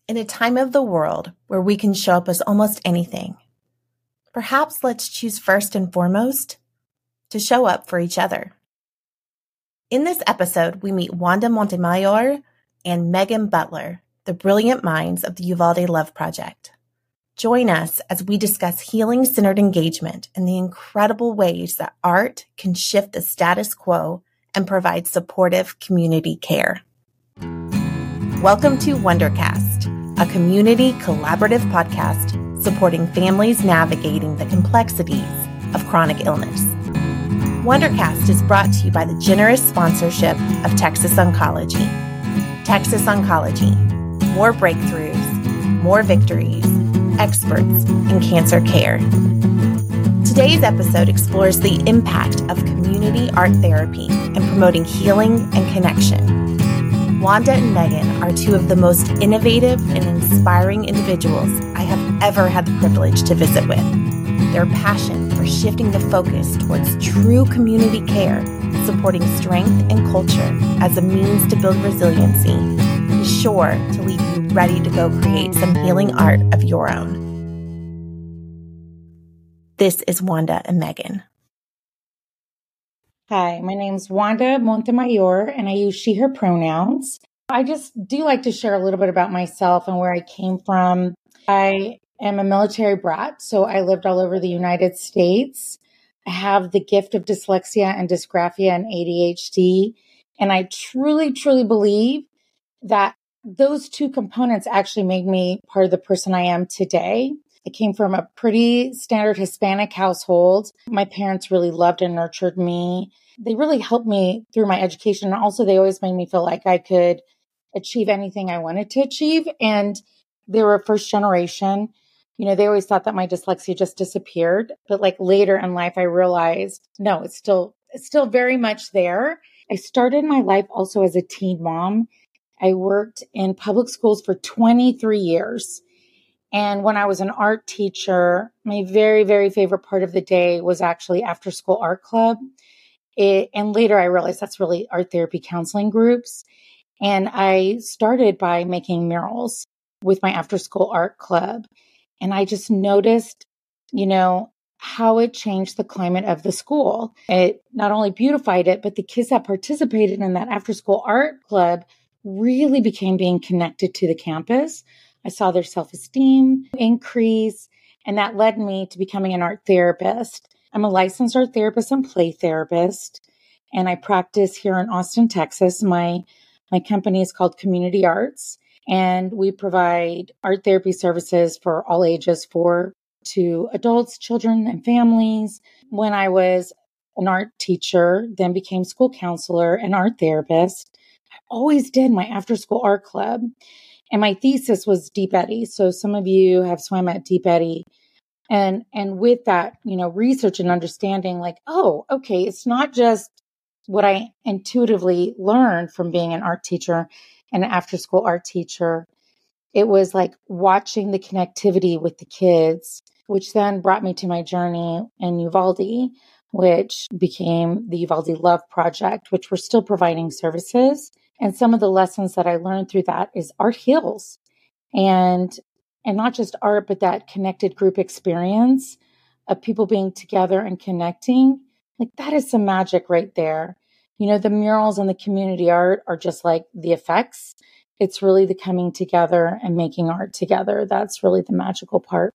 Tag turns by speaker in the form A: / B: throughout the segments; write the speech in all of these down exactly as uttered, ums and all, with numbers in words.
A: In a time of the world where we can show up as almost anything, perhaps let's choose first and foremost to show up for each other. In this episode, we meet Wanda Montemayor and Megan Butler, the brilliant minds of the Uvalde Love Project. Join us as we discuss healing-centered engagement and the incredible ways that art can shift the status quo and provide supportive community care. Welcome to Wondercast, a community collaborative podcast supporting families navigating the complexities of chronic illness. Wondercast is brought to you by the generous sponsorship of Texas Oncology. Texas Oncology, more breakthroughs, more victories, experts in cancer care. Today's episode explores the impact of community art therapy in promoting healing and connection. Wanda and Megan are two of the most innovative and inspiring individuals I have ever had the privilege to visit with. Their passion for shifting the focus towards true community care, supporting strength and culture as a means to build resiliency, is sure to leave you ready to go create some healing art of your own. This is Wanda and Megan.
B: Hi, my name's Wanda Montemayor, and I use she, her pronouns. I just do like to share a little bit about myself and where I came from. I am a military brat, so I lived all over the United States. I have the gift of dyslexia and dysgraphia and A D H D, and I truly, truly believe that those two components actually made me part of the person I am today. I came from a pretty standard Hispanic household. My parents really loved and nurtured me. They really helped me through my education. And also, they always made me feel like I could achieve anything I wanted to achieve. And they were first generation. You know, they always thought that my dyslexia just disappeared. But like later in life, I realized, no, it's still, it's still very much there. I started my life also as a teen mom. I worked in public schools for twenty-three years. And when I was an art teacher, my very, very favorite part of the day was actually after school art club. It, and later I realized that's really art therapy counseling groups. And I started by making murals with my after school art club. And I just noticed, you know, how it changed the climate of the school. It not only beautified it, but the kids that participated in that after school art club really became being connected to the campus. I saw their self-esteem increase, and that led me to becoming an art therapist. I'm a licensed art therapist and play therapist, and I practice here in Austin, Texas. My, my company is called Community Arts, and we provide art therapy services for all ages, for to adults, children, and families. When I was an art teacher, then became school counselor and art therapist, I always did my after-school art club. And my thesis was Deep Eddy. So some of you have swam at Deep Eddy. And, and with that, you know, research and understanding like, oh, okay, it's not just what I intuitively learned from being an art teacher and an after school art teacher. It was like watching the connectivity with the kids, which then brought me to my journey in Uvalde, which became the Uvalde Love Project, which we're still providing services. And some of the lessons that I learned through that is art heals, and and not just art, but that connected group experience of people being together and connecting. Like that is some magic right there. You know, the murals and the community art are just like the effects. It's really the coming together and making art together. That's really the magical part.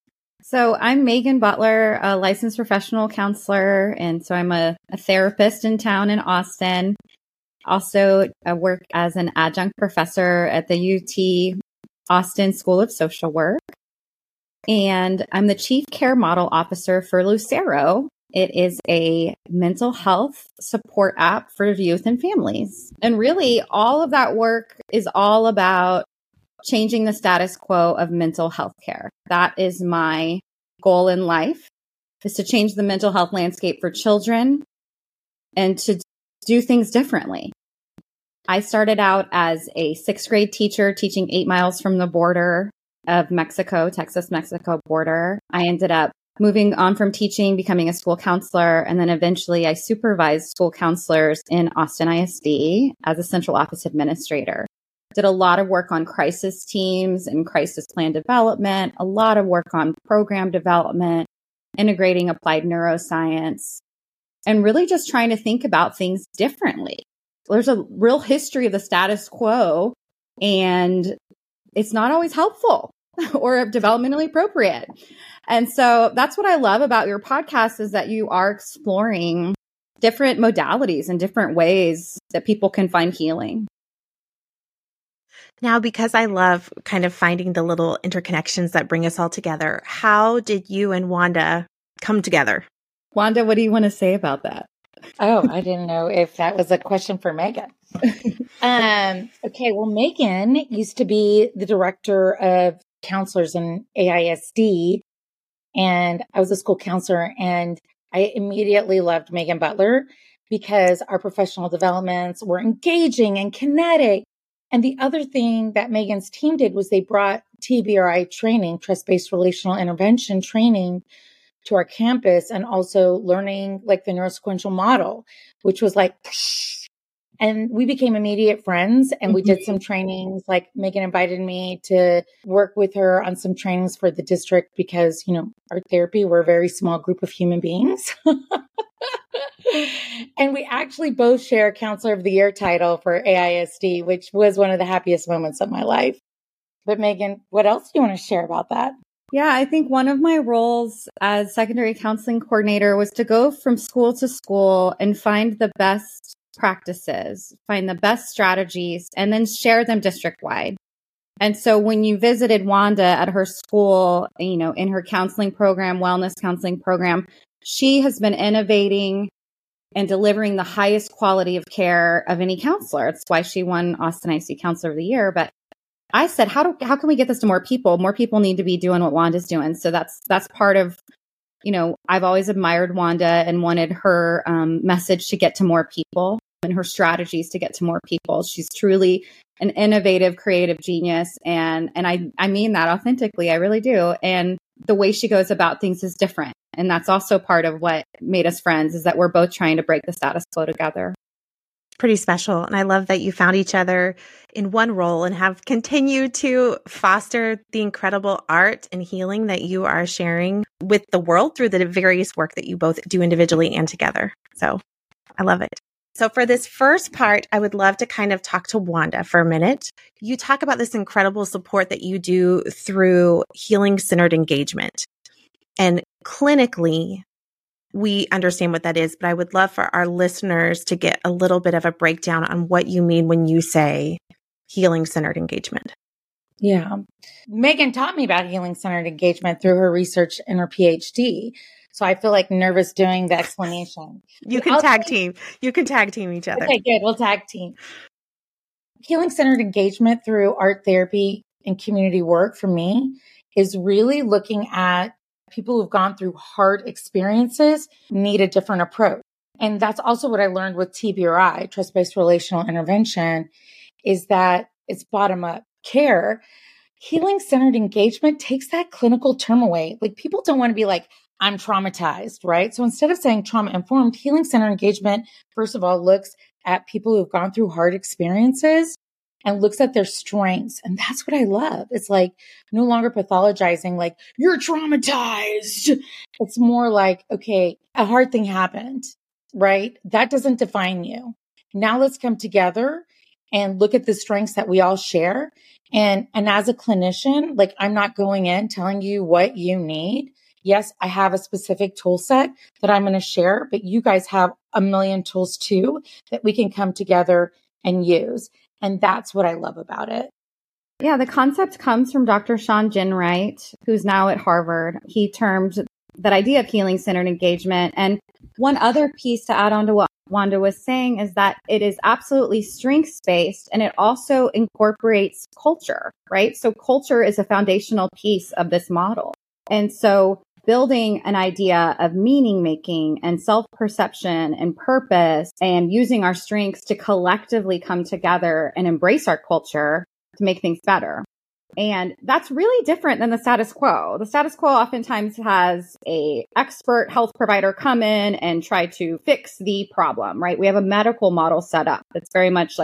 C: So I'm Megan Butler, a licensed professional counselor. And so I'm a, a therapist in town in Austin. Also, I work as an adjunct professor at the U T Austin School of Social Work. And I'm the Chief Care Model Officer for Lucero. It is a mental health support app for youth and families. And really, all of that work is all about changing the status quo of mental health care. That is my goal in life, is to change the mental health landscape for children and to do things differently. I started out as a sixth grade teacher teaching eight miles from the border of Mexico, Texas-Mexico border. I ended up moving on from teaching, becoming a school counselor, and then eventually I supervised school counselors in Austin I S D as a central office administrator. did a lot of work on crisis teams and crisis plan development, a lot of work on program development, integrating applied neuroscience, and really just trying to think about things differently. There's a real history of the status quo, and it's not always helpful or developmentally appropriate. And so that's what I love about your podcast, is that you are exploring different modalities and different ways that people can find healing.
A: Now, because I love kind of finding the little interconnections that bring us all together, how did you and Wanda come together?
C: Wanda, what do you want to say about that?
B: Oh, I didn't know if that was a question for Megan. um, okay, well, Megan used to be the director of counselors in A I S D, and I was a school counselor, and I immediately loved Megan Butler because our professional developments were engaging and kinetic. And the other thing that Megan's team did was they brought T B R I training, trust-based relational intervention training, to our campus, and also learning like the neurosequential model, which was like, and we became immediate friends, and we did some trainings. Like Megan invited me to work with her on some trainings for the district because, you know, art therapy, we're a very small group of human beings. And we actually both share a Counselor of the Year title for A I S D, which was one of the happiest moments of my life. But Megan, what else do you want to share about that?
C: Yeah, I think one of my roles as secondary counseling coordinator was to go from school to school and find the best practices, find the best strategies, and then share them district-wide. And so when you visited Wanda at her school, you know, in her counseling program, wellness counseling program, she has been innovating and delivering the highest quality of care of any counselor. It's why she won Austin I C Counselor of the Year. But I said, how do how can we get this to more people? More people need to be doing what Wanda's doing. So that's that's part of, you know, I've always admired Wanda and wanted her um, message to get to more people and her strategies to get to more people. She's truly an innovative, creative genius. And and I, I mean that authentically. I really do. And the way she goes about things is different. And that's also part of what made us friends, is that we're both trying to break the status quo together.
A: Pretty special. And I love that you found each other in one role and have continued to foster the incredible art and healing that you are sharing with the world through the various work that you both do individually and together. So I love it. So for this first part, I would love to kind of talk to Wanda for a minute. You talk about this incredible support that you do through healing-centered engagement. And clinically, we understand what that is, but I would love for our listeners to get a little bit of a breakdown on what you mean when you say healing-centered engagement.
B: Yeah. Megan taught me about healing-centered engagement through her research and her PhD. So I feel like nervous doing the explanation.
A: You can I'll tag team. You can tag team each other.
B: Okay, good. We'll tag team. Healing-centered engagement through art therapy and community work for me is really looking at people who've gone through hard experiences need a different approach. And that's also what I learned with T B R I, trust-based relational intervention, is that it's bottom-up care. Healing-centered engagement takes that clinical term away. Like, people don't want to be like, I'm traumatized, right? So instead of saying trauma-informed, healing-centered engagement, first of all, looks at people who've gone through hard experiences and looks at their strengths. And that's what I love. It's like no longer pathologizing, like, you're traumatized. It's more like, okay, a hard thing happened, right? That doesn't define you. Now let's come together and look at the strengths that we all share. And, and as a clinician, like, I'm not going in telling you what you need. Yes, I have a specific tool set that I'm going to share, but you guys have a million tools too that we can come together and use. And that's what I love about it.
C: Yeah, the concept comes from Doctor Sean Ginwright, who's now at Harvard. He termed that idea of healing-centered engagement. And one other piece to add on to what Wanda was saying is that it is absolutely strengths-based, and it also incorporates culture, right? So culture is a foundational piece of this model. And so building an idea of meaning making and self-perception and purpose and using our strengths to collectively come together and embrace our culture to make things better. And that's really different than the status quo. The status quo oftentimes has a expert health provider come in and try to fix the problem, right? We have a medical model set up that's very much like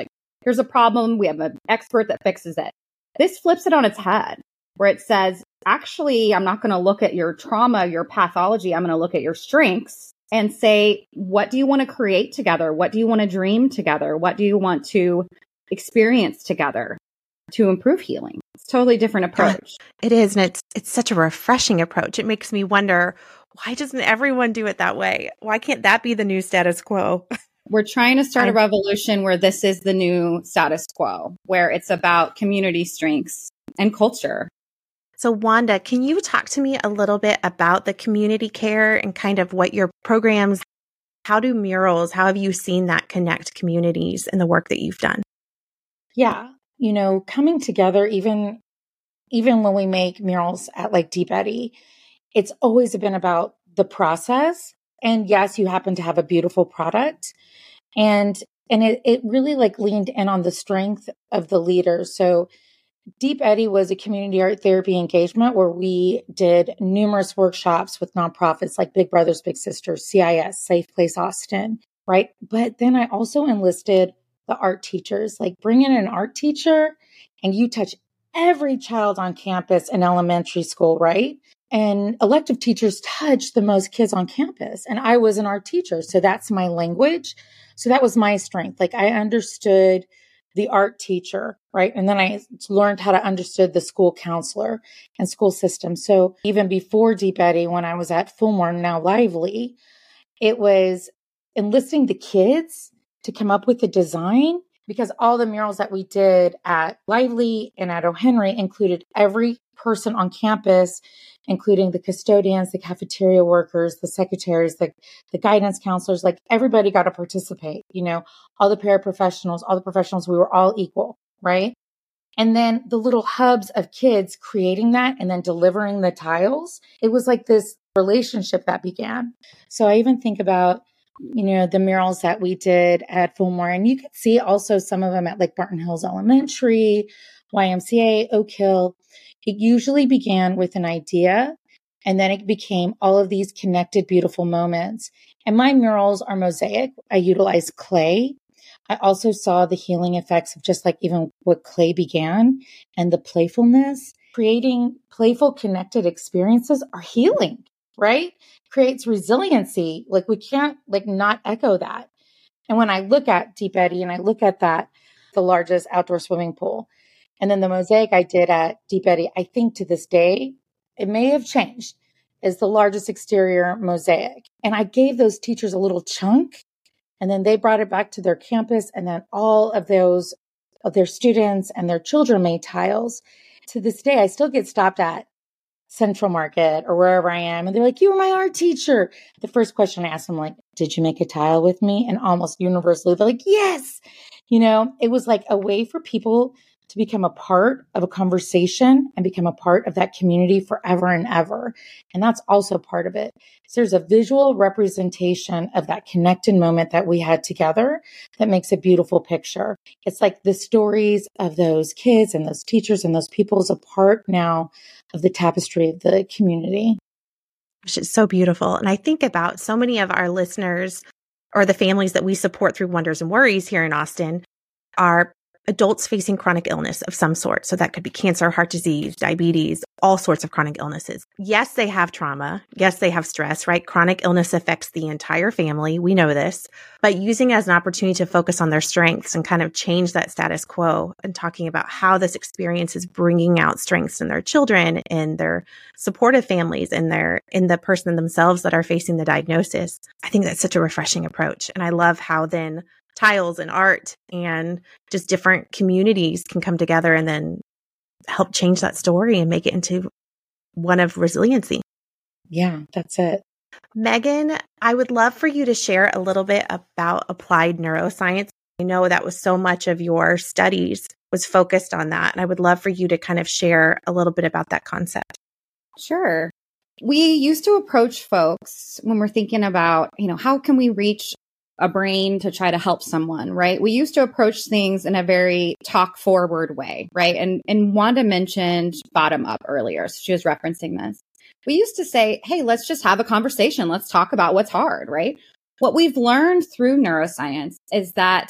C: here's a problem. We have an expert that fixes it. This flips it on its head, where it says, actually, I'm not going to look at your trauma, your pathology. I'm going to look at your strengths and say, what do you want to create together? What do you want to dream together? What do you want to experience together to improve healing? It's a totally different approach.
A: Yeah, it is. And it's, it's such a refreshing approach. It makes me wonder, why doesn't everyone do it that way? Why can't that be the new status quo?
C: We're trying to start
A: I,
C: a revolution where this is the new status quo, where it's about community strengths and culture.
A: So Wanda, can you talk to me a little bit about the community care and kind of what your programs, how do murals, how have you seen that connect communities in the work that you've done?
B: Yeah. You know, coming together, even, even when we make murals at like Deep Eddy, it's always been about the process. And yes, you happen to have a beautiful product. And, and it, it really like leaned in on the strength of the leaders. So Deep Eddy was a community art therapy engagement where we did numerous workshops with nonprofits like Big Brothers Big Sisters, C I S, Safe Place Austin, right? But then I also enlisted the art teachers, like bring in an art teacher and you touch every child on campus in elementary school, right? And elective teachers touch the most kids on campus. And I was an art teacher, so that's my language. So that was my strength. Like I understood the art teacher, right? And then I learned how to understand the school counselor and school system. So even before Deep Eddy, when I was at Fillmore, now Lively, it was enlisting the kids to come up with the design, because all the murals that we did at Lively and at O'Henry included every person on campus, including the custodians, the cafeteria workers, the secretaries, the, the guidance counselors, like everybody got to participate, you know, all the paraprofessionals, all the professionals, we were all equal, right? And then the little hubs of kids creating that and then delivering the tiles. It was like this relationship that began. So I even think about, you know, the murals that we did at Fillmore, and you could see also some of them at like Barton Hills Elementary, Y M C A, Oak Hill. It usually began with an idea, and then it became all of these connected, beautiful moments. And my murals are mosaic. I utilize clay. I also saw the healing effects of just like even what clay began and the playfulness. Creating playful, connected experiences are healing, right? Creates resiliency. Like we can't like not echo that. And when I look at Deep Eddy and I look at that, the largest outdoor swimming pool, and then the mosaic I did at Deep Eddy, I think to this day, it may have changed, is the largest exterior mosaic. And I gave those teachers a little chunk, and then they brought it back to their campus, and then all of those of their students and their children made tiles. To this day, I still get stopped at Central Market or wherever I am, and they're like, "You were my art teacher." The first question I ask them, like, "Did you make a tile with me?" And almost universally, they're like, "Yes." You know, it was like a way for people to become a part of a conversation and become a part of that community forever and ever. And that's also part of it. So there's a visual representation of that connected moment that we had together that makes a beautiful picture. It's like the stories of those kids and those teachers and those people is a part now of the tapestry of the community.
A: Which is so beautiful. And I think about so many of our listeners or the families that we support through Wonders and Worries here in Austin are adults facing chronic illness of some sort. So that could be cancer, heart disease, diabetes, all sorts of chronic illnesses. Yes, they have trauma. Yes, they have stress, right? Chronic illness affects the entire family. We know this. But using it as an opportunity to focus on their strengths and kind of change that status quo and talking about how this experience is bringing out strengths in their children and their supportive families and their in the person themselves that are facing the diagnosis. I think that's such a refreshing approach. And I love how then tiles and art and just different communities can come together and then help change that story and make it into one of resiliency.
B: Yeah, that's it.
A: Megan, I would love for you to share a little bit about applied neuroscience. I know that was so much of your studies was focused on that. And I would love for you to kind of share a little bit about that concept.
C: Sure. We used to approach folks when we're thinking about, you know, how can we reach a brain to try to help someone, right? We used to approach things in a very talk forward way, right? And, and Wanda mentioned bottom up earlier. So she was referencing this. We used to say, hey, let's just have a conversation. Let's talk about what's hard, right? What we've learned through neuroscience is that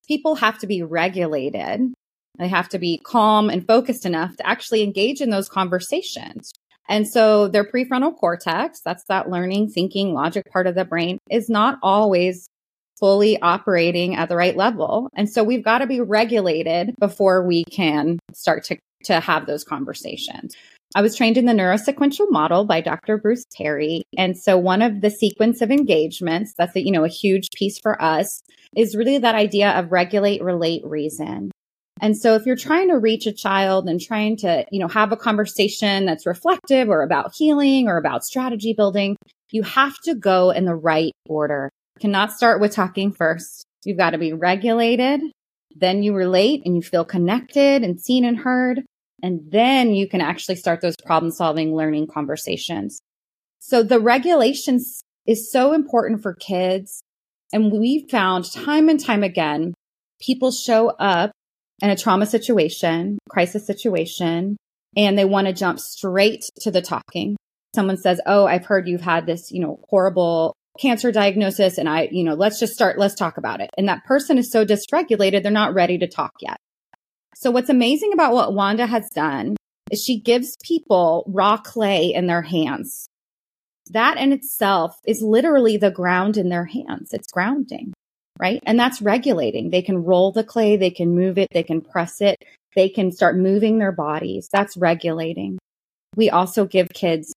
C: people have to be regulated. They have to be calm and focused enough to actually engage in those conversations. And so their prefrontal cortex, that's that learning, thinking, logic part of the brain, is not always fully operating at the right level. And so we've got to be regulated before we can start to, to have those conversations. I was trained in the neurosequential model by Doctor Bruce Perry. And so one of the sequence of engagements, that's a, you know, a huge piece for us, is really that idea of regulate, relate, reason. And so if you're trying to reach a child and trying to, you know, have a conversation that's reflective or about healing or about strategy building, you have to go in the right order. You cannot start with talking first. You've got to be regulated. Then you relate and you feel connected and seen and heard. And then you can actually start those problem solving learning conversations. So the regulations is so important for kids. And we found time and time again, people show up in a trauma situation, crisis situation, and they want to jump straight to the talking. Someone says, oh, I've heard you've had this, you know, horrible cancer diagnosis. And I, you know, let's just start, let's talk about it. And that person is so dysregulated, they're not ready to talk yet. So what's amazing about what Wanda has done is she gives people raw clay in their hands. That in itself is literally the ground in their hands. It's grounding. Right? And that's regulating. They can roll the clay, they can move it, they can press it, they can start moving their bodies. That's regulating. We also give kids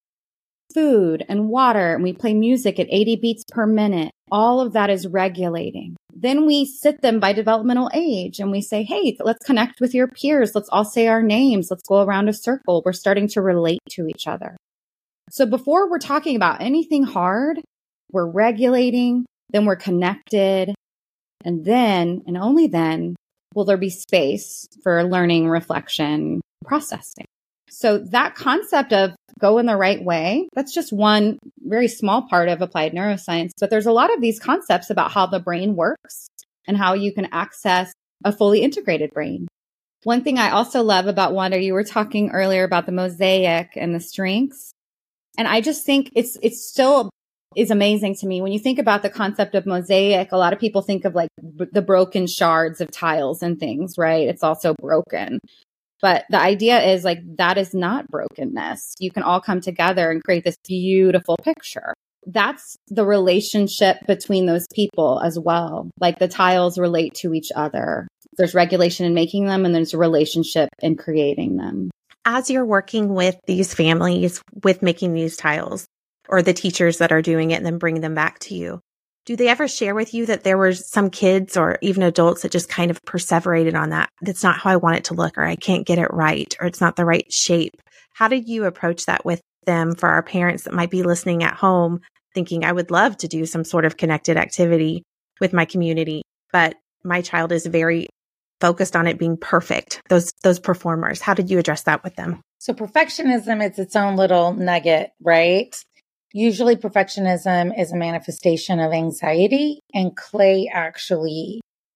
C: food and water, and we play music at eighty beats per minute. All of that is regulating. Then we sit them by developmental age and we say, hey, let's connect with your peers. Let's all say our names. Let's go around a circle. We're starting to relate to each other. So before we're talking about anything hard, we're regulating, then we're connected. And then, and only then, will there be space for learning, reflection, processing. So that concept of go in the right way, that's just one very small part of applied neuroscience. But there's a lot of these concepts about how the brain works and how you can access a fully integrated brain. One thing I also love about Wanda, you were talking earlier about the mosaic and the strengths. And I just think it's it's still is amazing to me. When you think about the concept of mosaic, a lot of people think of like b- the broken shards of tiles and things, right? It's also broken. But the idea is like, that is not brokenness. You can all come together and create this beautiful picture. That's the relationship between those people as well. Like the tiles relate to each other. There's regulation in making them, and there's a relationship in creating them.
A: As you're working with these families with making these tiles, or the teachers that are doing it and then bring them back to you, do they ever share with you that there were some kids or even adults that just kind of perseverated on that? That's not how I want it to look, or I can't get it right, or it's not the right shape. How did you approach that with them for our parents that might be listening at home thinking, I would love to do some sort of connected activity with my community, but my child is very focused on it being perfect, those those performers? How did you address that with them?
B: So perfectionism is its own little nugget, right? Usually perfectionism is a manifestation of anxiety, and clay actually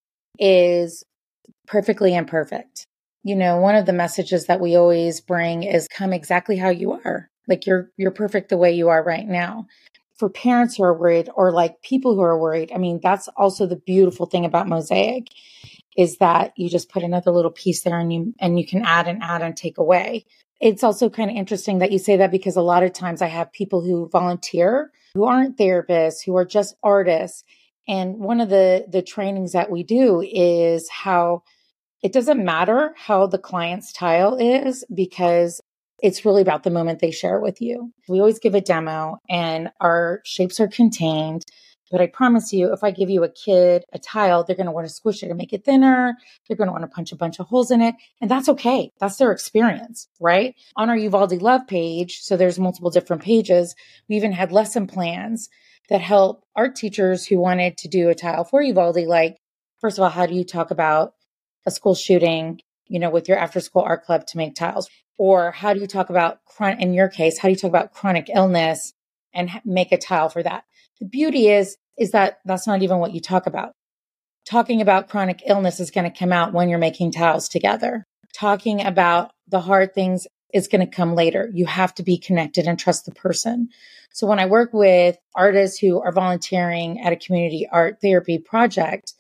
B: is perfectly imperfect. You know, one of the messages that we always bring is come exactly how you are. Like you're you're perfect the way you are right now. For parents who are worried, or like people who are worried, I mean, that's also the beautiful thing about mosaic, is that you just put another little piece there and you and you can add and add and take away. It's also kind of interesting that you say that, because a lot of times I have people who volunteer, who aren't therapists, who are just artists. And one of the, the trainings that we do is how it doesn't matter how the client's tile is, because it's really about the moment they share with you. We always give a demo and our shapes are contained. But I promise you, if I give you a kid a tile, they're going to want to squish it and make it thinner. They're going to want to punch a bunch of holes in it. And that's okay. That's their experience, right? On our Uvalde Love page, so there's multiple different pages, we even had lesson plans that help art teachers who wanted to do a tile for Uvalde. Like, first of all, how do you talk about a school shooting, you know, with your after school art club to make tiles? Or how do you talk about, in your case, how do you talk about chronic illness and make a tile for that? The beauty is, is that that's not even what you talk about. Talking about chronic illness is going to come out when you're making tiles together. Talking about the hard things is going to come later. You have to be connected and trust the person. So when I work with artists who are volunteering at a community art therapy project,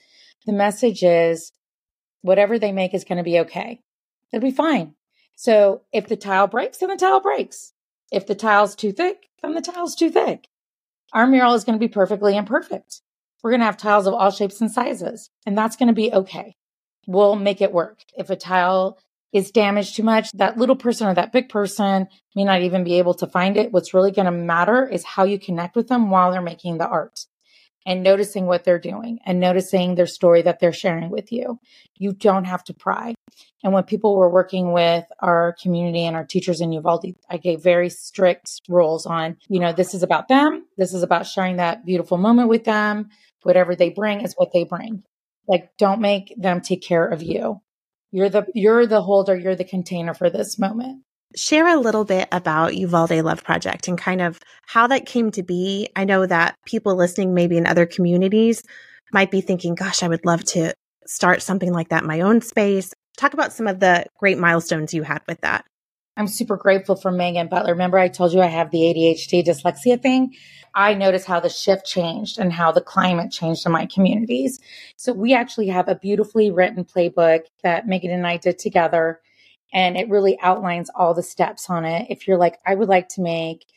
B: The message is whatever they make is going to be okay. It'll be fine. So if the tile breaks, then the tile breaks. If the tile's too thick, then the tile's too thick. Our mural is going to be perfectly imperfect. We're going to have tiles of all shapes and sizes, and that's going to be okay. We'll make it work. If a tile is damaged too much, that little person or that big person may not even be able to find it. What's really going to matter is how you connect with them while they're making the art and noticing what they're doing and noticing their story that they're sharing with you. You don't have to pry. And when people were working with our community and our teachers in Uvalde, I gave very strict rules on, you know, this is about them. This is about sharing that beautiful moment with them. Whatever they bring is what they bring. Like, don't make them take care of you. You're the, you're the holder, you're the container for this moment.
A: Share a little bit about Uvalde Love Project and kind of how that came to be. I know that people listening maybe in other communities might be thinking, gosh, I would love to start something like that in my own space. Talk about some of the great milestones you had with that.
B: I'm super grateful for Megan Butler. Remember I told you I have the A D H D dyslexia thing? I noticed how the shift changed and how the climate changed in my communities. So we actually have a beautifully written playbook that Megan and I did together. And it really outlines all the steps on it. If you're like, I would like to make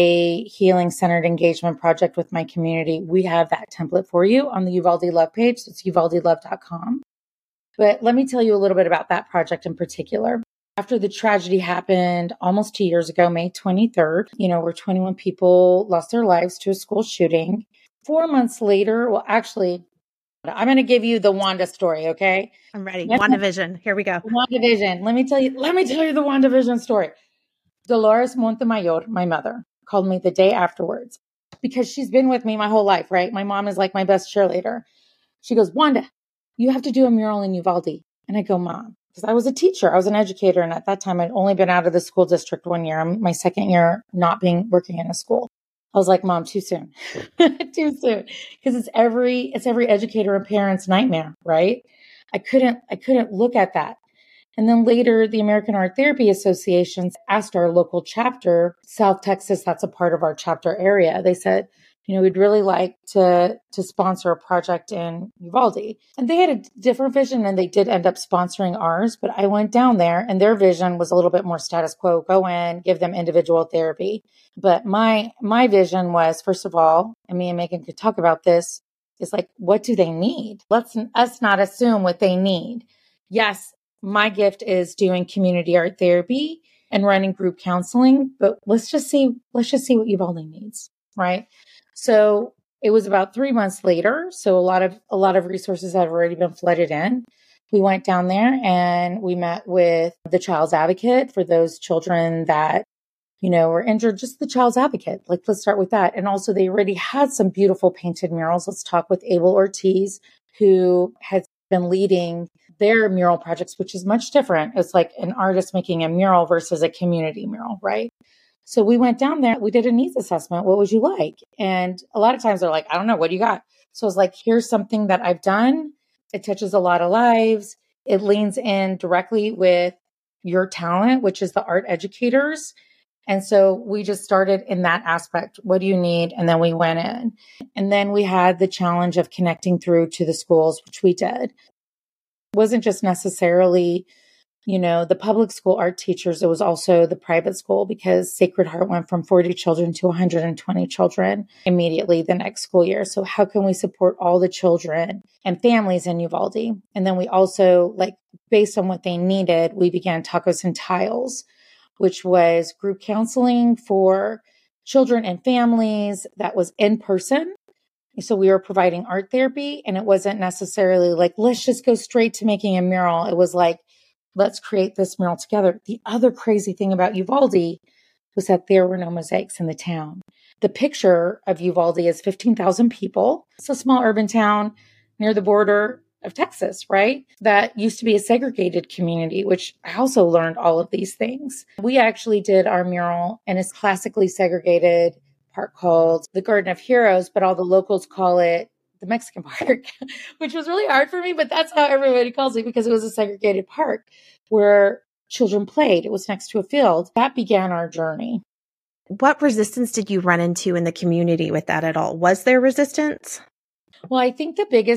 B: a healing centered engagement project with my community, we have that template for you on the Uvalde Love page. It's uvalde love dot com. But let me tell you a little bit about that project in particular. After the tragedy happened almost two years ago, May twenty-third, you know, where twenty-one people lost their lives to a school shooting. Four months later, well, actually, I'm going to give you the Wanda story, okay?
A: I'm ready. WandaVision. Here we go.
B: WandaVision. Let me tell you, let me tell you the WandaVision story. Dolores Montemayor, my mother, called me the day afterwards because she's been with me my whole life, right? My mom is like my best cheerleader. She goes, Wanda, you have to do a mural in Uvalde. And I go, Mom, because I was a teacher. I was an educator. And at that time, I'd only been out of the school district one year. I'm my second year not being working in a school. I was like, Mom, too soon, too soon. Because it's every, it's every educator and parent's nightmare, right? I couldn't, I couldn't look at that. And then later, the American Art Therapy Association asked our local chapter, South Texas, that's a part of our chapter area. They said, you know, we'd really like to, to sponsor a project in Uvalde. And they had a different vision and they did end up sponsoring ours. But I went down there and their vision was a little bit more status quo, go in, give them individual therapy. But my, my vision was, first of all, and me and Megan could talk about this, is like, what do they need? Let's us not assume what they need. Yes, my gift is doing community art therapy and running group counseling, but let's just see, let's just see what Uvalde needs, right? So it was about three months later. So a lot of, a lot of resources had already been flooded in. We went down there and we met with the Child's Advocate for those children that, you know, were injured, just the Child's Advocate. Like, let's start with that. And also they already had some beautiful painted murals. Let's talk with Abel Ortiz, who has been leading their mural projects, which is much different. It's like an artist making a mural versus a community mural, right? So we went down there, we did a needs assessment. What would you like? And a lot of times they're like, I don't know, what do you got? So I was like, here's something that I've done. It touches a lot of lives. It leans in directly with your talent, which is the art educators. And so we just started in that aspect. What do you need? And then we went in. And then we had the challenge of connecting through to the schools, which we did. It wasn't just necessarily, you know, the public school art teachers. It was also the private school because Sacred Heart went from forty children to one hundred twenty children immediately the next school year. So how can we support all the children and families in Uvalde? And then we also, like, based on what they needed, we began Tacos and Tiles, which was group counseling for children and families that was in person. So we were providing art therapy, and it wasn't necessarily like, let's just go straight to making a mural. It was like, let's create this mural together. The other crazy thing about Uvalde was that there were no mosaics in the town. The picture of Uvalde is fifteen thousand people. It's a small urban town near the border of Texas, right? That used to be a segregated community, which I also learned all of these things. We actually did our mural in a classically segregated park called the Garden of Heroes, but all the locals call it the Mexican Park, which was really hard for me, but that's how everybody calls it because it was a segregated park where children played. It was next to a field. That began our journey.
A: What resistance did you run into in the community with that at all? Was there resistance?
B: Well, I think the biggest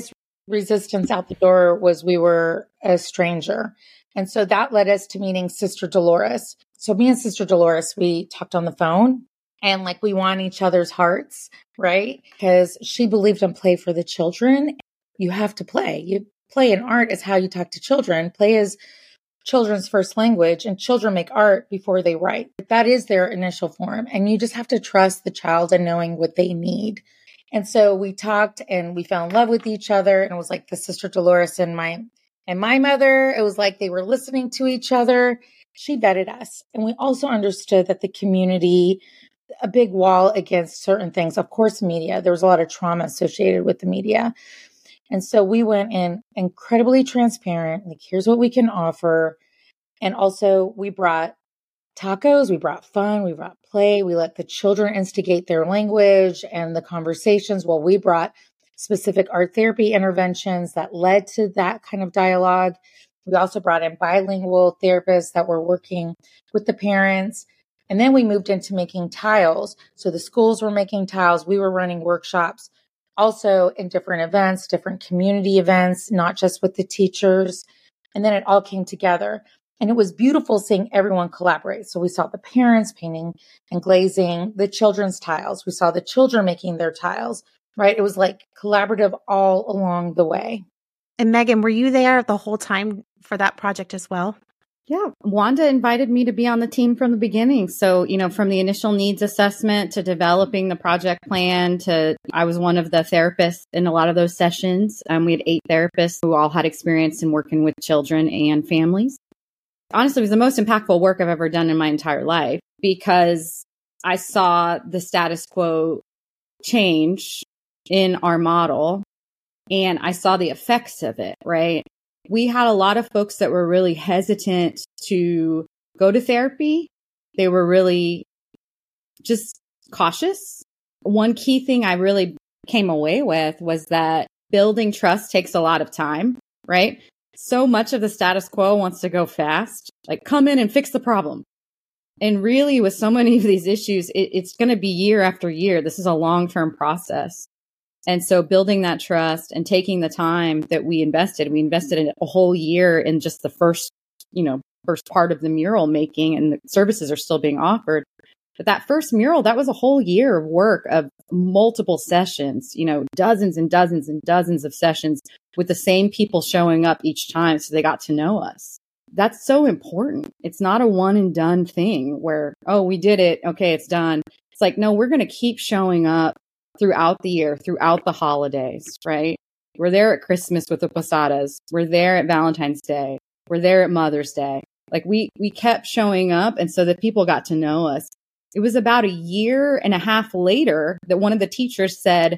B: resistance out the door was we were a stranger. And so that led us to meeting Sister Dolores. So me and Sister Dolores, we talked on the phone and like we won each other's hearts, right? Because she believed in play for the children. You have to play. You play in art is how you talk to children. Play is children's first language, and children make art before they write. That is their initial form. And you just have to trust the child in knowing what they need. And so we talked and we fell in love with each other. And it was like the Sister Dolores and my and my mother. It was like they were listening to each other. She vetted us. And we also understood that the community, a big wall against certain things, of course, media. There was a lot of trauma associated with the media. And so we went in incredibly transparent, like, here's what we can offer. And also we brought tacos, we brought fun, we brought play. We let the children instigate their language and the conversations while we brought specific art therapy interventions that led to that kind of dialogue. We also brought in bilingual therapists that were working with the parents. And then we moved into making tiles. So the schools were making tiles. We were running workshops. Also in different events, different community events, not just with the teachers. And then it all came together. And it was beautiful seeing everyone collaborate. So we saw the parents painting and glazing the children's tiles. We saw the children making their tiles, right? It was like collaborative all along the way.
A: And Megan, were you there the whole time for that project as well?
C: Yeah, Wanda invited me to be on the team from the beginning. So, you know, from the initial needs assessment to developing the project plan to I was one of the therapists in a lot of those sessions. Um, we had eight therapists who all had experience in working with children and families. Honestly, it was the most impactful work I've ever done in my entire life because I saw the status quo change in our model and I saw the effects of it, right? We had a lot of folks that were really hesitant to go to therapy. They were really just cautious. One key thing I really came away with was that building trust takes a lot of time, right? So much of the status quo wants to go fast, like come in and fix the problem. And really with so many of these issues, it, it's going to be year after year. This is a long-term process. And so building that trust and taking the time that we invested, we invested in a whole year in just the first, you know, first part of the mural making, and the services are still being offered. But that first mural, that was a whole year of work of multiple sessions, you know, dozens and dozens and dozens of sessions with the same people showing up each time. So they got to know us. That's so important. It's not a one and done thing where, oh, we did it. Okay, it's done. It's like, no, we're going to keep showing up throughout the year, throughout the holidays, right? We're there at Christmas with the posadas. We're there at Valentine's Day. We're there at Mother's Day. Like we, we kept showing up. And so that people got to know us. It was about a year and a half later that one of the teachers said,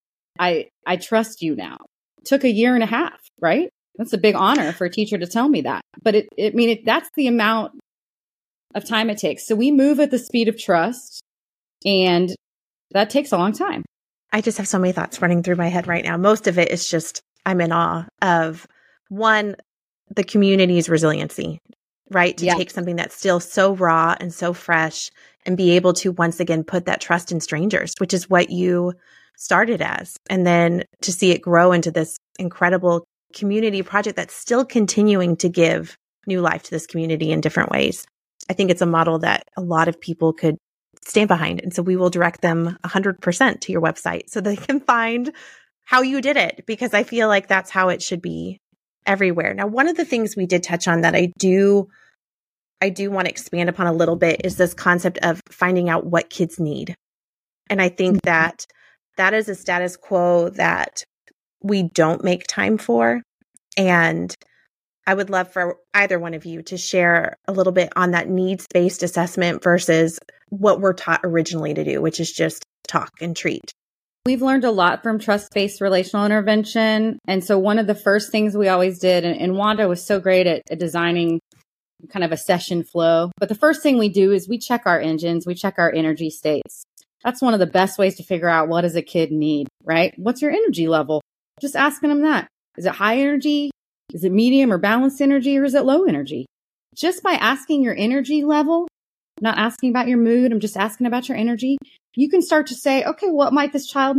C: I, I trust you now. It took a year and a half, right? That's a big honor for a teacher to tell me that. But it, it I mean, it, that's the amount of time it takes. So we move at the speed of trust, and that takes a long time.
A: I just have so many thoughts running through my head right now. Most of it is just, I'm in awe of, one, the community's resiliency, right? To
C: Yeah.
A: take something that's still so raw and so fresh and be able to once again put that trust in strangers, which is what you started as. And then to see it grow into this incredible community project that's still continuing to give new life to this community in different ways. I think it's a model that a lot of people could stand behind. And so we will direct them one hundred percent to your website so they can find how you did it, because I feel like that's how it should be everywhere. Now, one of the things we did touch on that I do, I do want to expand upon a little bit is this concept of finding out what kids need. And I think mm-hmm. that that is a status quo that we don't make time for. And I would love for either one of you to share a little bit on that needs-based assessment versus what we're taught originally to do, which is just talk and treat.
C: We've learned a lot from trust-based relational intervention. And so one of the first things we always did, and, and Wanda was so great at, at designing kind of a session flow. But the first thing we do is we check our engines, we check our energy states. That's one of the best ways to figure out what does a kid need, right? What's your energy level? Just asking them that. Is it high energy? Is it medium or balanced energy, or is it low energy? Just by asking your energy level, not asking about your mood, I'm just asking about your energy, you can start to say, okay, what might this child need?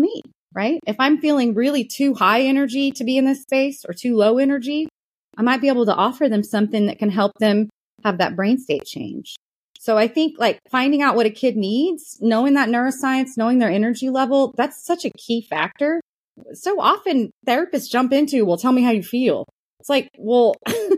C: right? If I'm feeling really too high energy to be in this space or too low energy, I might be able to offer them something that can help them have that brain state change. So I think like finding out what a kid needs, knowing that neuroscience, knowing their energy level, that's such a key factor. So often therapists jump into, well, tell me how you feel. It's like, well,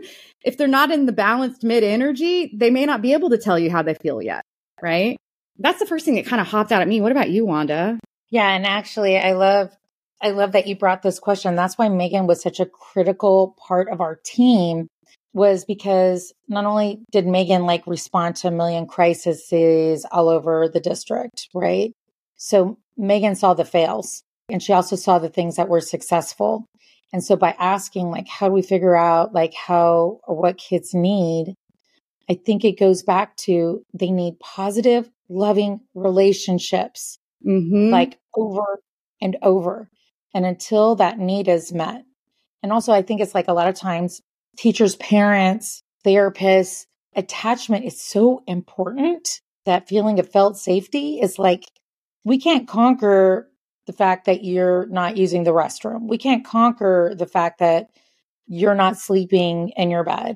C: if they're not in the balanced mid energy, they may not be able to tell you how they feel yet, right? That's the first thing that kind of hopped out at me. What about you, Wanda?
B: Yeah. And actually, I love, I love that you brought this question. That's why Megan was such a critical part of our team, was because not only did Megan like respond to a million crises all over the district, right? So Megan saw the fails and she also saw the things that were successful. And so by asking like, how do we figure out like how or what kids need? I think it goes back to they need positive, loving relationships,
C: Mm-hmm.
B: like over and over. And until that need is met. And also, I think it's like a lot of times teachers, parents, therapists, attachment is so important. That feeling of felt safety is like, we can't conquer the fact that you're not using the restroom. We can't conquer the fact that you're not sleeping in your bed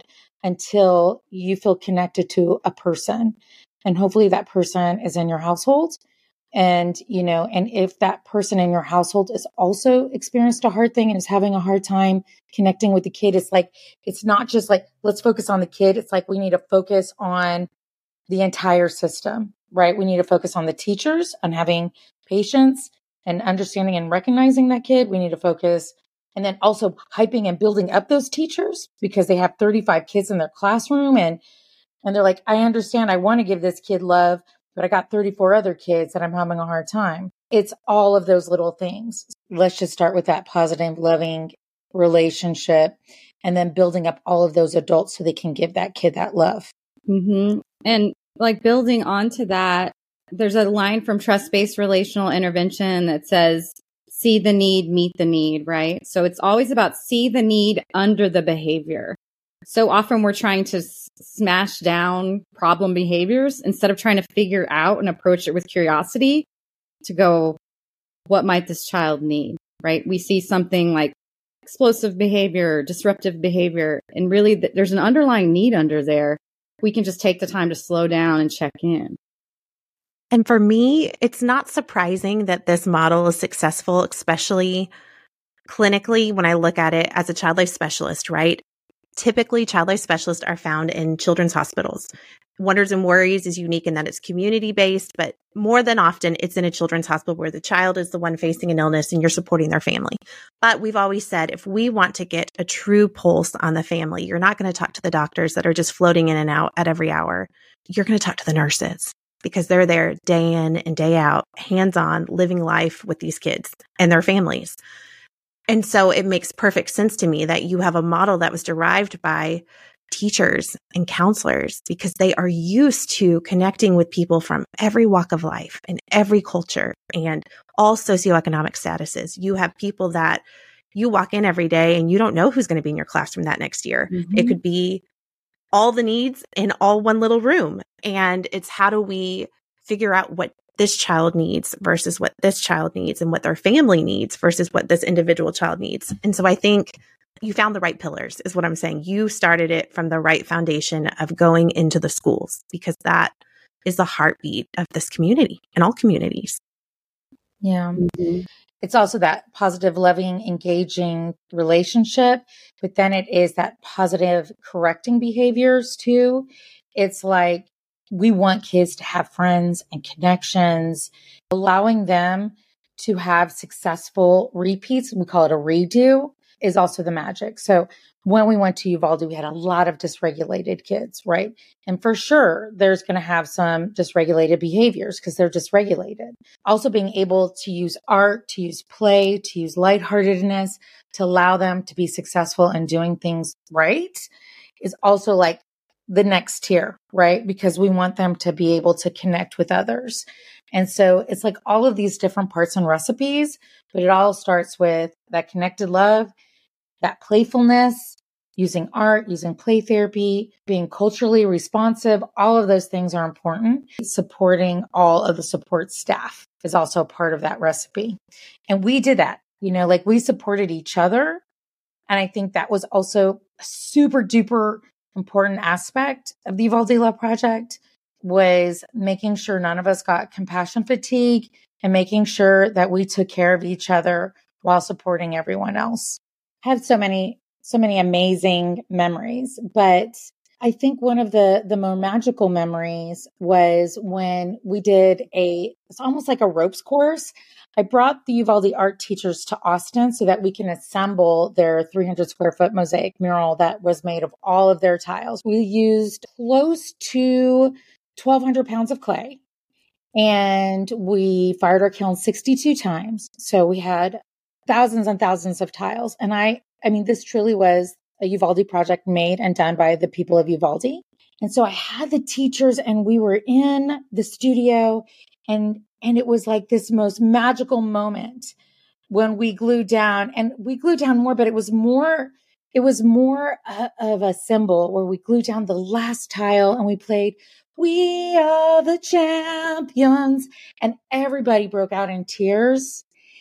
B: until you feel connected to a person. And hopefully that person is in your household. And, you know, and if that person in your household has also experienced a hard thing and is having a hard time connecting with the kid, it's like, it's not just like, let's focus on the kid. It's like, we need to focus on the entire system, right? We need to focus on the teachers, on having patience and understanding and recognizing that kid. We need to focus and then also hyping and building up those teachers because they have thirty-five kids in their classroom and, and they're like, I understand. I want to give this kid love, but I got thirty-four other kids that I'm having a hard time. It's all of those little things. Let's just start with that positive, loving relationship and then building up all of those adults so they can give that kid that love.
C: Mm-hmm. And like building onto that, there's a line from trust-based relational intervention that says, see the need, meet the need, right? So it's always about see the need under the behavior. So often we're trying to s- smash down problem behaviors instead of trying to figure out and approach it with curiosity to go, what might this child need, right? We see something like explosive behavior, disruptive behavior, and really th- there's an underlying need under there. We can just take the time to slow down and check in.
A: And for me, it's not surprising that this model is successful, especially clinically when I look at it as a child life specialist, right? Typically, child life specialists are found in children's hospitals. Wonders and Worries is unique in that it's community-based, but more than often, it's in a children's hospital where the child is the one facing an illness and you're supporting their family. But we've always said, if we want to get a true pulse on the family, you're not going to talk to the doctors that are just floating in and out at every hour. You're going to talk to the nurses because they're there day in and day out, hands-on, living life with these kids and their families. And so it makes perfect sense to me that you have a model that was derived by teachers and counselors because they are used to connecting with people from every walk of life and every culture and all socioeconomic statuses. You have people that you walk in every day and you don't know who's going to be in your classroom that next year. Mm-hmm. It could be all the needs in all one little room. And it's how do we figure out what this child needs versus what this child needs and what their family needs versus what this individual child needs. And so I think you found the right pillars is what I'm saying. You started it from the right foundation of going into the schools because that is the heartbeat of this community and all communities.
B: Yeah. Mm-hmm. It's also that positive, loving, engaging relationship, but then it is that positive correcting behaviors too. It's like, we want kids to have friends and connections, allowing them to have successful repeats. We call it a redo is also the magic. So when we went to Uvalde, we had a lot of dysregulated kids, right? And for sure, there's going to have some dysregulated behaviors because they're dysregulated. Also being able to use art, to use play, to use lightheartedness, to allow them to be successful in doing things right is also like the next tier, right? Because we want them to be able to connect with others. And so it's like all of these different parts and recipes, but it all starts with that connected love, that playfulness, using art, using play therapy, being culturally responsive. All of those things are important. Supporting all of the support staff is also a part of that recipe. And we did that, you know, like we supported each other. And I think that was also a super duper important aspect of the Uvalde Love Project, was making sure none of us got compassion fatigue and making sure that we took care of each other while supporting everyone else. I have so many, so many amazing memories, but I think one of the, the more magical memories was when we did a, it's almost like a ropes course. I brought the Uvalde art teachers to Austin so that we can assemble their three hundred square foot mosaic mural that was made of all of their tiles. We used close to twelve hundred pounds of clay, and we fired our kiln sixty-two times. So we had thousands and thousands of tiles. And I, I mean, this truly was a Uvalde project made and done by the people of Uvalde. And so I had the teachers and we were in the studio, and, and it was like this most magical moment when we glued down, and we glued down more, but it was more, it was more uh, of a symbol where we glued down the last tile and we played, "We Are the Champions," and everybody broke out in tears.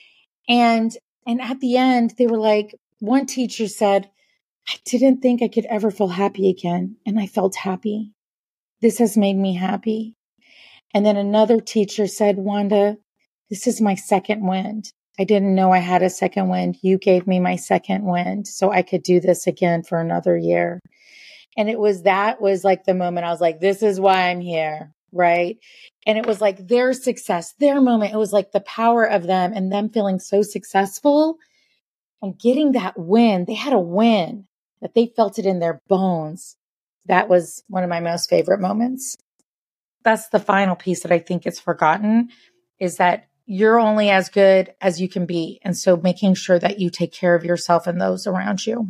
B: And, and at the end, they were like, one teacher said, "I didn't think I could ever feel happy again. And I felt happy. This has made me happy." And then another teacher said, "Wanda, this is my second wind. I didn't know I had a second wind. You gave me my second wind so I could do this again for another year." And it was, that was like the moment I was like, this is why I'm here. Right. And it was like their success, their moment. It was like the power of them and them feeling so successful and getting that win. They had a win that they felt it in their bones. That was one of my most favorite moments. That's the final piece that I think is forgotten, is that you're only as good as you can be. And so making sure that you take care of yourself and those around you.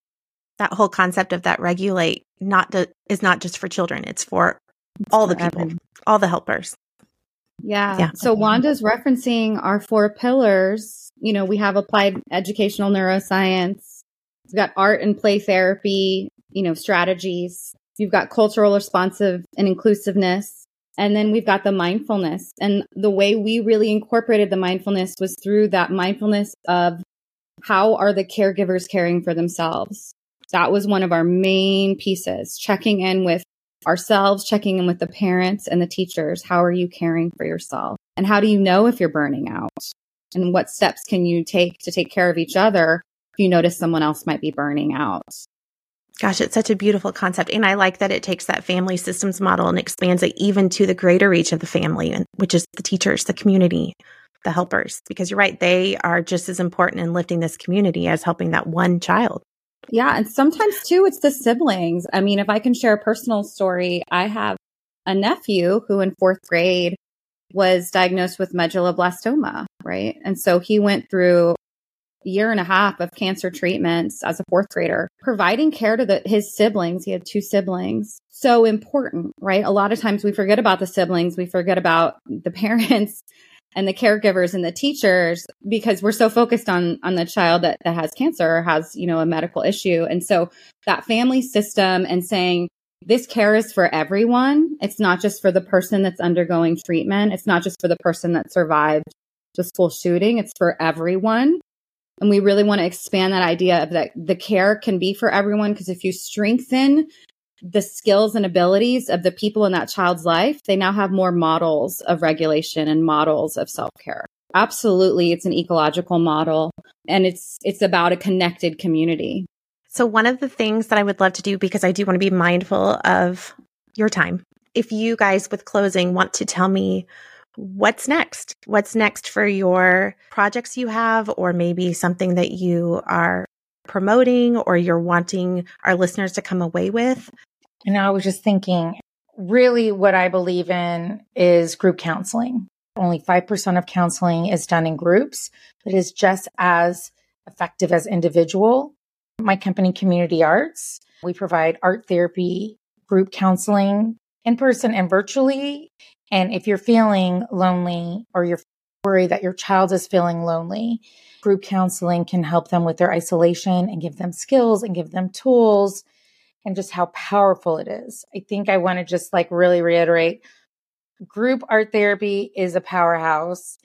A: That whole concept of that regulate not to, is not just for children. It's for it's all for the people, everyone. All the helpers.
C: Yeah. yeah. So Wanda's referencing our four pillars. You know, we have applied educational neuroscience. We've got art and play therapy, you know, strategies. You've got cultural responsive and inclusiveness. And then we've got the mindfulness. And the way we really incorporated the mindfulness was through that mindfulness of how are the caregivers caring for themselves? That was one of our main pieces, checking in with ourselves, checking in with the parents and the teachers. How are you caring for yourself? And how do you know if you're burning out? And what steps can you take to take care of each other if you notice someone else might be burning out?
A: Gosh, it's such a beautiful concept. And I like that it takes that family systems model and expands it even to the greater reach of the family, which is the teachers, the community, the helpers. Because you're right, they are just as important in lifting this community as helping that one child.
C: Yeah. And sometimes too, it's the siblings. I mean, if I can share a personal story, I have a nephew who in fourth grade was diagnosed with medulloblastoma, right? And so he went through a year and a half of cancer treatments as a fourth grader, providing care to the, his siblings. He had two siblings. So important, right? A lot of times we forget about the siblings. We forget about the parents and the caregivers and the teachers because we're so focused on, on the child that, that has cancer or has, you know, a medical issue. And so that family system and saying this care is for everyone. It's not just for the person that's undergoing treatment. It's not just for the person that survived the school shooting. It's for everyone. And we really want to expand that idea of that the care can be for everyone, because if you strengthen the skills and abilities of the people in that child's life, they now have more models of regulation and models of self-care. Absolutely. It's an ecological model, and it's it's about a connected community.
A: So one of the things that I would love to do, because I do want to be mindful of your time, if you guys with closing want to tell me what's next, what's next for your projects you have, or maybe something that you are promoting or you're wanting our listeners to come away with.
B: And I was just thinking, really what I believe in is group counseling. Only five percent of counseling is done in groups. It is just as effective as individual. My company, Community Arts, we provide art therapy, group counseling in person and virtually. And if you're feeling lonely or you're worried that your child is feeling lonely, group counseling can help them with their isolation and give them skills and give them tools and just how powerful it is. I think I want to just like really reiterate, group art therapy is a powerhouse.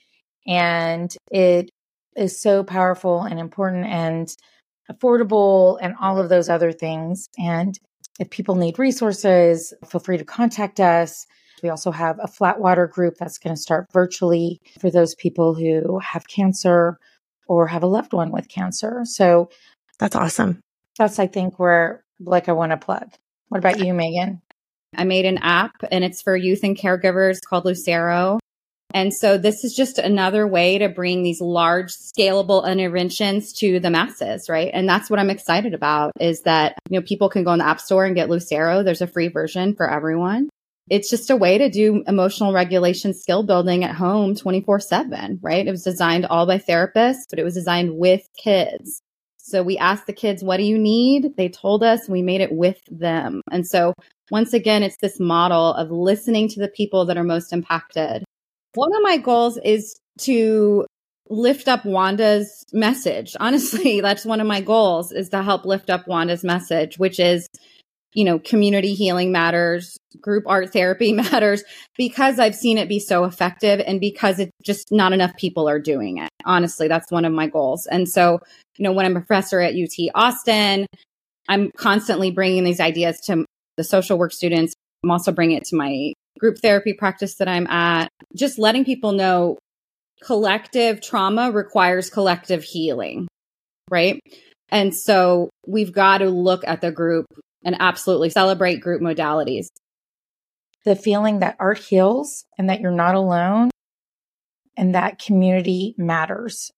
B: And it is so powerful and important and affordable and all of those other things. And if people need resources, feel free to contact us. We also have a Flatwater group that's going to start virtually for those people who have cancer or have a loved one with cancer. So
A: that's awesome.
B: That's, I think, where like I want to plug. What about you, Megan?
C: I made an app and it's for youth and caregivers called Lucero. And so this is just another way to bring these large scalable interventions to the masses, right? And that's what I'm excited about is that, you know, people can go in the App Store and get Lucero. There's a free version for everyone. It's just a way to do emotional regulation skill building at home twenty-four seven, right? It was designed all by therapists, but it was designed with kids. So we asked the kids, what do you need? They told us, and we made it with them. And so once again, it's this model of listening to the people that are most impacted. One of my goals is to lift up Wanda's message. Honestly, that's one of my goals is to help lift up Wanda's message, which is, you know, community healing matters, group art therapy matters, because I've seen it be so effective and because it's just not enough people are doing it. Honestly, that's one of my goals. And so, you know, when I'm a professor at U T Austin, I'm constantly bringing these ideas to the social work students. I'm also bringing it to my group therapy practice that I'm at, just letting people know collective trauma requires collective healing, right? And so we've got to look at the group and absolutely celebrate group modalities.
B: The feeling that art heals and that you're not alone and that community matters.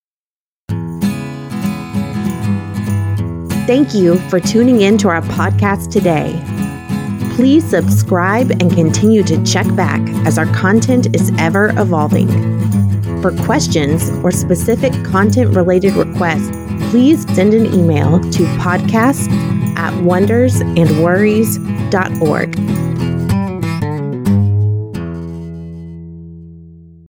A: Thank you for tuning in to our podcast today. Please subscribe and continue to check back as our content is ever evolving. For questions or specific content-related requests, please send an email to podcast at wonders and worries dot org.